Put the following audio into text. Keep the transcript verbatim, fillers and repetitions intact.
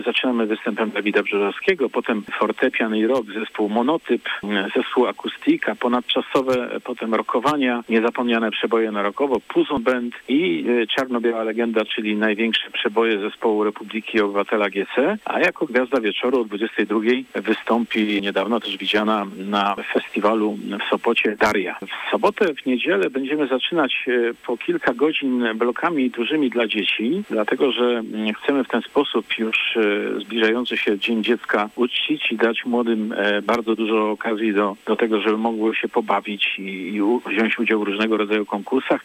Zaczynamy występem Dawida Brzozowskiego, potem fortepian i rock, zespół Monotyp, zespół Akustika, ponadczasowe, potem rockowania, niezapomniane przeboje na rockowo, Puzon Band i Czarno-Biała Legenda, czyli największe przeboje zespołu Republiki Obywatela G C, a jako gwiazda wieczoru o dwudziestej drugiej wystąpi niedawno też widziana na festiwalu w Sopocie Daria. W sobotę, w niedzielę będziemy zaczynać po kilka godzin blokami dużymi dla dzieci, dlatego że chcemy w ten sposób już zbliżający się Dzień Dziecka uczcić i dać młodym bardzo dużo okazji do, do tego, żeby mogły się pobawić i, i wziąć udział w różnego rodzaju konkursach.